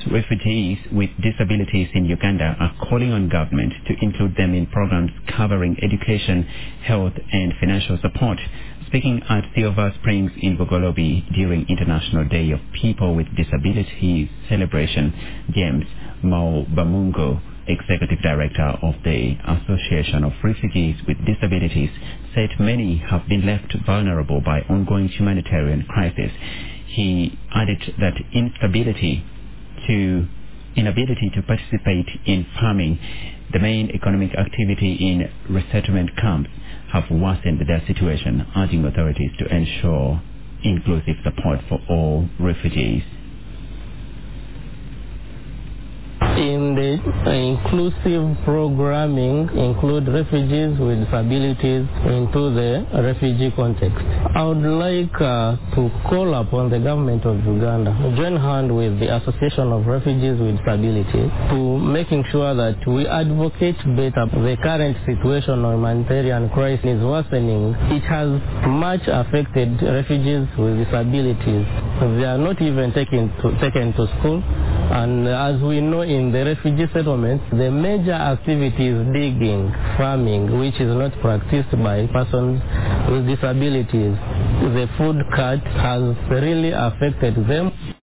refugees with disabilities in Uganda are calling on government to include them in programs covering education, health and financial support. Speaking at Silver Springs in Bogolobi during International Day of People with Disabilities celebration, James Mau Bamungo, Executive Director of the Association of Refugees with Disabilities, said many have been left vulnerable by ongoing humanitarian crisis. He added that inability to participate in farming, the main economic activity in resettlement camps, have worsened their situation, urging authorities to ensure inclusive support for all refugees. In the inclusive programming, include refugees with disabilities into the refugee context. I would like to call upon the government of Uganda to join hand with the Association of Refugees with Disabilities to making sure that we advocate better. The current situation of humanitarian crisis is worsening. It has much affected refugees with disabilities. They are not even taken to school, and as we know, in the refugee settlements, the major activity is digging, farming, which is not practiced by persons with disabilities. The food cut has really affected them.